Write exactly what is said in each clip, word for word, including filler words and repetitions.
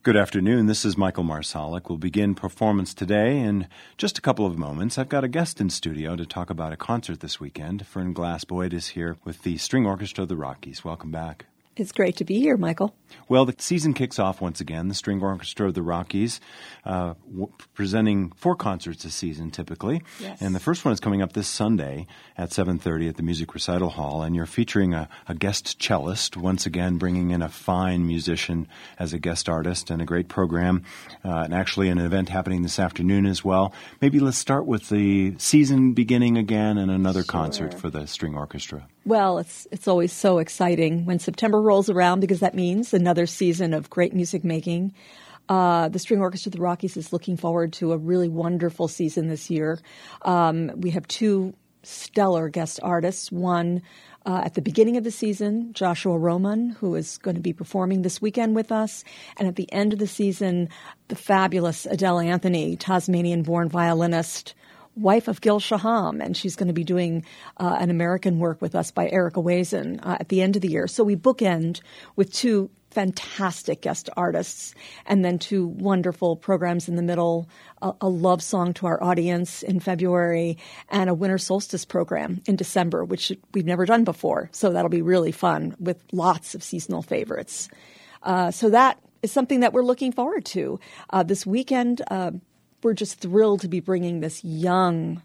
Good afternoon. This is Michael Marsalic. We'll begin performance today in just a couple of moments. I've got a guest in studio to talk about a concert this weekend. Fern Glass-Boyd is here with the String Orchestra of the Rockies. Welcome back. It's great to be here, Michael. Well, the season kicks off once again. The String Orchestra of the Rockies uh, w- presenting four concerts this season, typically. Yes. And the first one is coming up this Sunday at seven thirty at the Music Recital Hall. And you're featuring a, a guest cellist, once again bringing in a fine musician as a guest artist, and a great program, uh, and actually an event happening this afternoon as well. Maybe let's start with the season beginning again and another Sure. concert for the String Orchestra. Well, it's it's always so exciting when September rolls around, because that means another season of great music making. Uh, the String Orchestra of the Rockies is looking forward to a really wonderful season this year. Um, we have two stellar guest artists. One uh, at the beginning of the season, Joshua Roman, who is going to be performing this weekend with us. And at the end of the season, the fabulous Adele Anthony, Tasmanian-born violinist, wife of Gil Shaham, and she's going to be doing uh, an American work with us by Erica Wazen uh, at the end of the year. So we bookend with two fantastic guest artists and then two wonderful programs in the middle, a, a love song to our audience in February and a winter solstice program in December, which we've never done before. So that'll be really fun with lots of seasonal favorites. Uh, so that is something that we're looking forward to. Uh, this weekend, uh, we're just thrilled to be bringing this young,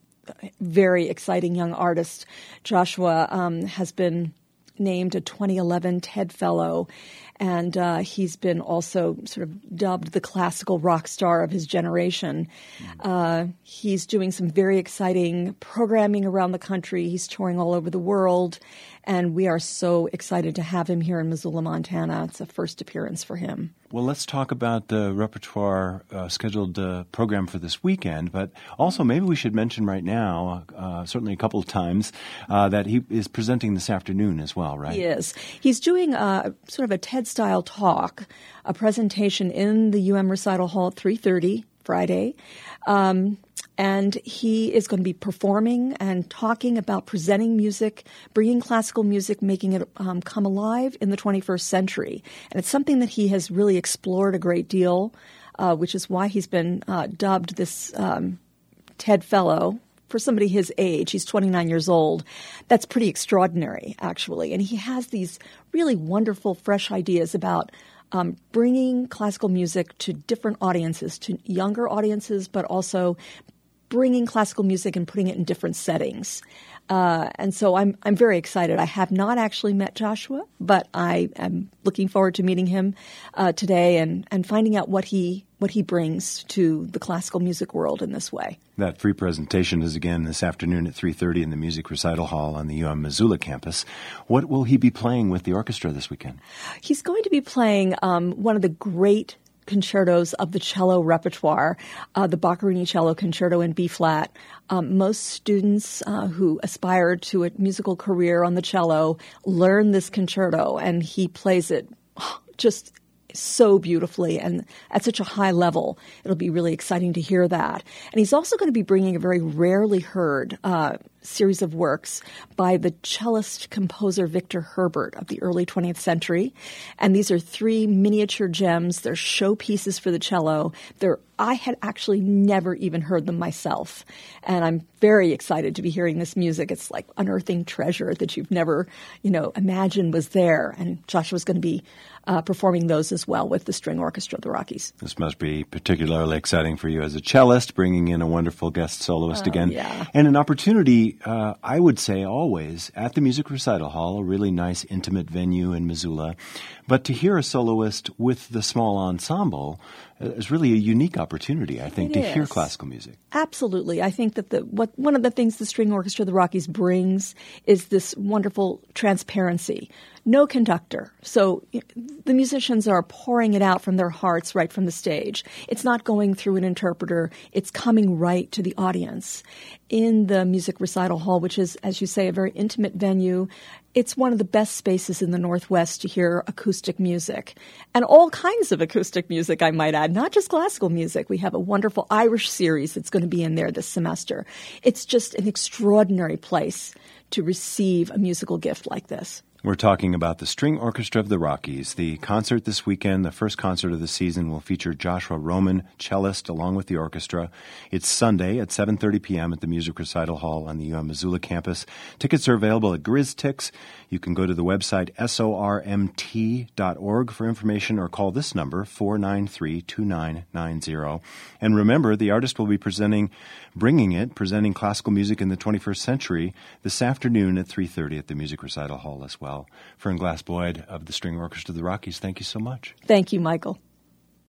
very exciting young artist. Joshua um, has been named a twenty eleven TED Fellow, and uh, he's been also sort of dubbed the classical rock star of his generation. Mm-hmm. Uh, he's doing some very exciting programming around the country. He's touring all over the world, and we are so excited to have him here in Missoula, Montana. It's a first appearance for him. Well, let's talk about the repertoire uh, scheduled uh, program for this weekend, but also maybe we should mention right now, uh, certainly a couple of times, uh, that he is presenting this afternoon as well, right? He is. He's doing a, sort of a TED-style talk, a presentation in the U M Recital Hall at three thirty Friday. Um, and he is going to be performing and talking about presenting music, bringing classical music, making it um, come alive in the twenty-first century. And it's something that he has really explored a great deal, uh, which is why he's been uh, dubbed this um, TED Fellow. For somebody his age, he's twenty-nine years old. That's pretty extraordinary, actually. And he has these really wonderful, fresh ideas about Um, bringing classical music to different audiences, to younger audiences, but also bringing classical music and putting it in different settings. Uh, and so I'm I'm very excited. I have not actually met Joshua, but I am looking forward to meeting him uh, today and, and finding out what he what he brings to the classical music world in this way. That free presentation is again this afternoon at three thirty in the Music Recital Hall on the U M Missoula campus. What will he be playing with the orchestra this weekend? He's going to be playing um, one of the great concertos of the cello repertoire, uh, the Boccherini Cello Concerto in B-flat. Um, most students uh, who aspire to a musical career on the cello learn this concerto, and he plays it just so beautifully and at such a high level. It'll be really exciting to hear that. And he's also going to be bringing a very rarely heard uh, series of works by the cellist composer Victor Herbert of the early twentieth century. And these are three miniature gems. They're showpieces for the cello. They're I had actually never even heard them myself. And I'm very excited to be hearing this music. It's like unearthing treasure that you've never, you know, imagined was there. And Joshua's going to be uh, performing those as well with the String Orchestra of the Rockies. This must be particularly exciting for you as a cellist, bringing in a wonderful guest soloist Oh, again. yeah. And an opportunity, uh, I would say always, at the Music Recital Hall, a really nice, intimate venue in Missoula. But to hear a soloist with the small ensemble is really a unique opportunity, I think, It to is. hear classical music. Absolutely. I think that the what one of the things the String Orchestra of the Rockies brings is this wonderful transparency. No conductor. So the musicians are pouring it out from their hearts right from the stage. It's not going through an interpreter. It's coming right to the audience. In the Music Recital Hall, which is, as you say, a very intimate venue, it's one of the best spaces in the Northwest to hear acoustic music. And all kinds of acoustic music, I might add, not just classical music. We have a wonderful Irish series that's going to be in there this semester. It's just an extraordinary place to receive a musical gift like this. We're talking about the String Orchestra of the Rockies. The concert this weekend, the first concert of the season, will feature Joshua Roman, cellist, along with the orchestra. It's Sunday at seven thirty p.m. at the Music Recital Hall on the U M Missoula campus. Tickets are available at GrizTix. You can go to the website S O R M T dot org for information or call this number, four nine three, two nine nine zero. And remember, the artist will be presenting, bringing it, presenting classical music in the twenty-first century this afternoon at three thirty at the Music Recital Hall as well. Fern Glass Boyd of the String Orchestra of the Rockies, thank you so much. Thank you, Michael.